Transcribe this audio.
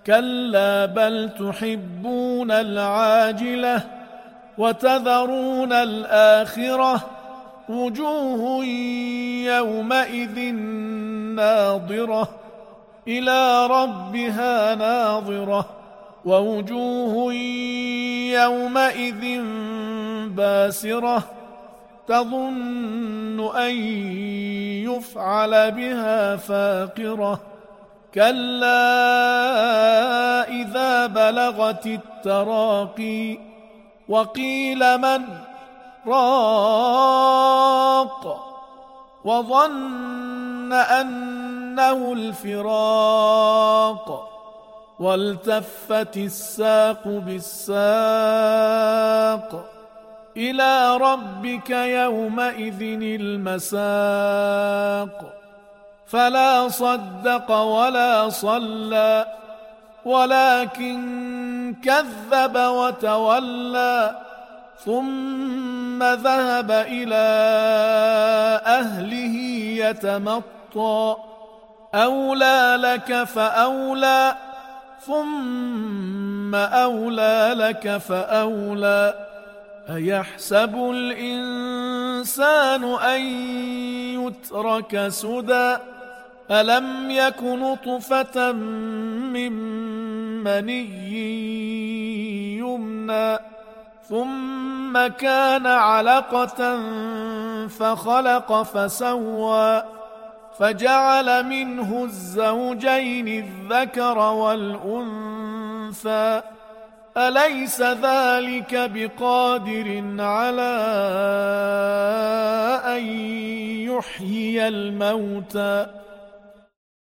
كلا بل تحبون العاجلة وتذرون الآخرة وجوه يومئذ ناظرة إلى ربها ناظرة ووجوه يومئذ باسرة تظن أن يفعل بها فاقرة كلا إذا بلغت التراقي وقيل من راق وظن أنه الفراق والتفت الساق بالساق إلى ربك يومئذ المساق فلا صدق ولا صلى ولكن كذب وتولى ثم ذهب إلى أهله يتمطى أولى لك فأولى ثم أولى لك فأولى أيحسب الإنسان أن يترك سدى ألم يك نطفة من مني يمنى ثم كان علقة فخلق فسوى فجعل منه الزوجين الذكر والأنثى أليس ذلك بقادر على أن يحيي الموتى